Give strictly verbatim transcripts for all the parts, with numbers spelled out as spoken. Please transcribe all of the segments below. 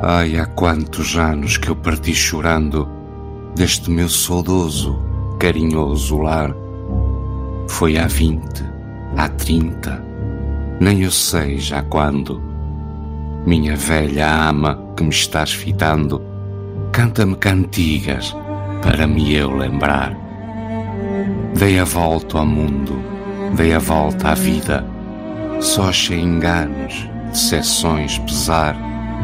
Ai, há quantos anos que eu parti chorando deste meu saudoso, carinhoso lar. Foi há vinte, há trinta, nem eu sei já quando. Minha velha ama que me estás fitando, canta-me cantigas para me eu lembrar. Dei a volta ao mundo, dei a volta à vida, só achei enganos, decepções, pesar.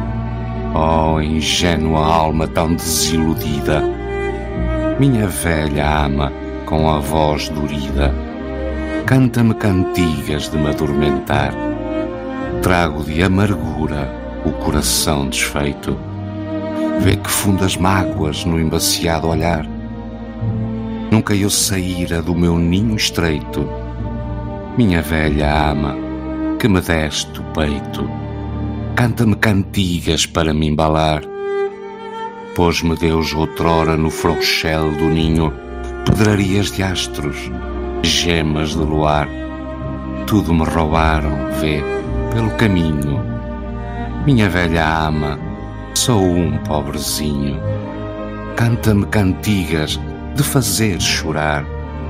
Oh, ingênua alma tão desiludida, minha velha ama com a voz dorida, canta-me cantigas de me adormentar. Trago de amargura o coração desfeito, vê que fundas mágoas no embaciado olhar. Nunca eu saíra do meu ninho estreito, minha velha ama que me deste o peito, canta-me cantigas para me embalar. Pôs-me Deus outrora no frouxel do ninho pedrarias de astros, gemas de luar. Tudo me roubaram, vê, pelo caminho. Minha velha ama, sou um pobrezinho, canta-me cantigas de fazer chorar.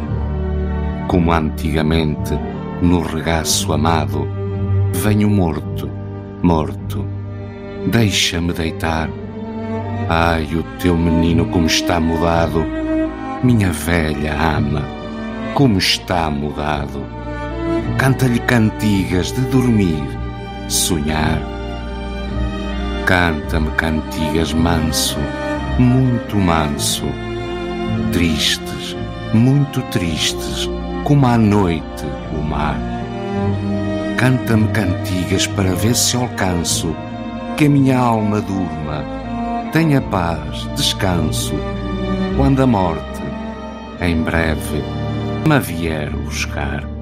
Como antigamente, no regaço amado, venho morto, morto, deixa-me deitar. Ai, o teu menino como está mudado, minha velha ama, como está mudado. Canta-lhe cantigas de dormir, sonhar. Canta-me cantigas manso, muito manso, tristes, muito tristes, como à noite o mar. Canta-me cantigas para ver se alcanço que a minha alma durma, tenha paz, descanso, quando a morte, em breve, me vier buscar.